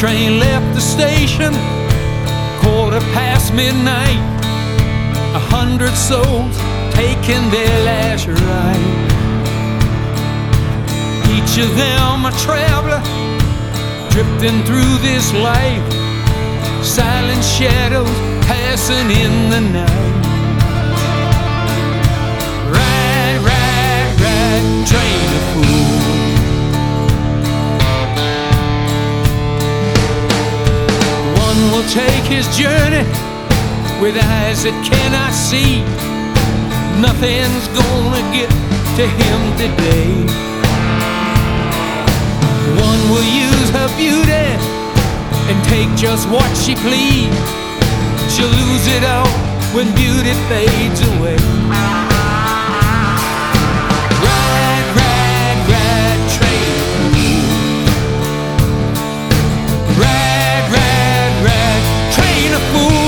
train left the station midnight. 100 souls taking their last ride. Each of them a traveler drifting through this life. Silent shadows passing in the night. Ride, ride, ride, train of fools. One will take his journey with eyes that cannot see. Nothing's gonna get to him today. One will use her beauty and take just what she please. She'll lose it all when beauty fades away. Ride, ride, ride, train of fools. Ride, ride, ride, train of fools.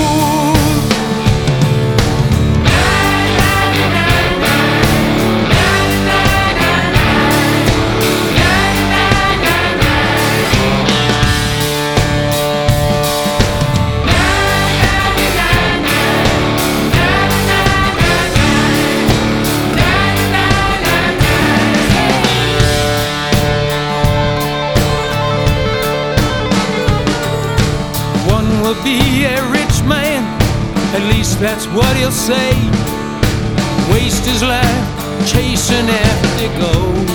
Will be a rich man, at least that's what he'll say. Waste his life chasing after gold.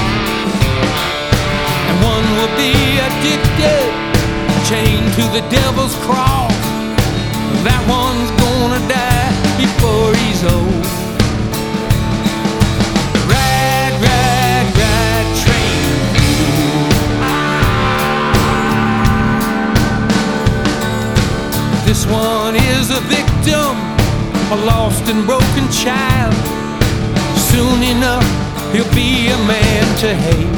And one will be addicted, chained to the devil's cross. That one's gonna die before he's old. Ride, ride, ride, train. This one is a victim, a lost and broken child. Soon enough, he'll be a man to hate.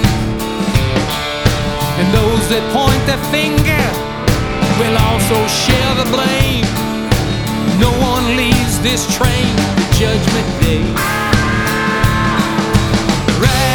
And those that point their finger will also share the blame. No one leaves this train to Judgment Day. Right.